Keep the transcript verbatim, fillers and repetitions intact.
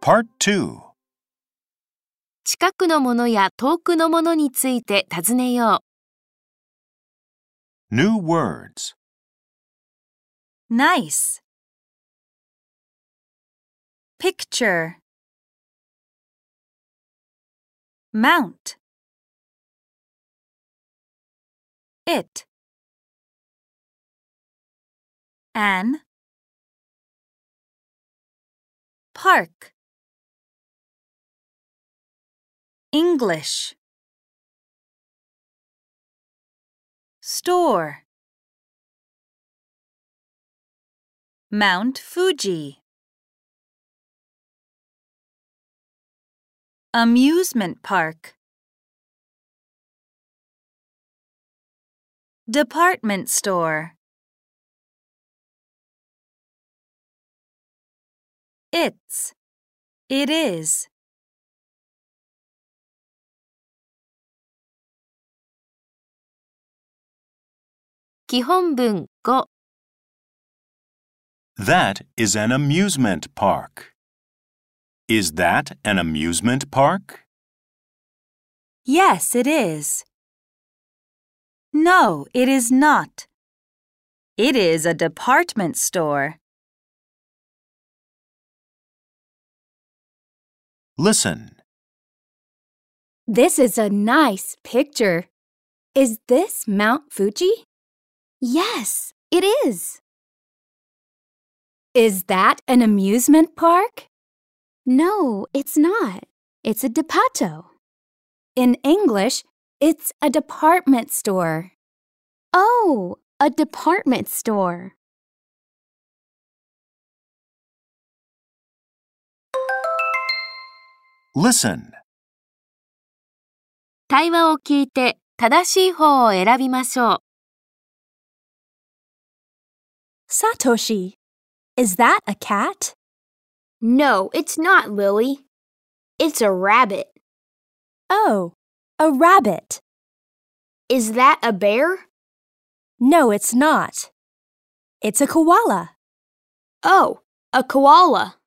Part two. 近くのものや遠くのものについて尋ねよ New words. Nice. Picture. Mount. It. An. Park. English. Store. Mount Fuji. Amusement park. Department store. It's. It is. う。基本文ご。 That is an amusement park. Is that an amusement park? Yes, it is. No, it is not. It is a department store. Listen. This is a nice picture. Is this Mount Fuji? Yes, it is. Is that an amusement park? No, it's not. It's a depato. In English, it's a department store. Oh, a department store. Listen. 対話を聞いて正しい方を選びましょう。 Satoshi, is that a cat? No, it's not, Lily. It's a rabbit. Oh, a rabbit. Is that a bear? No, it's not. It's a koala. Oh, a koala.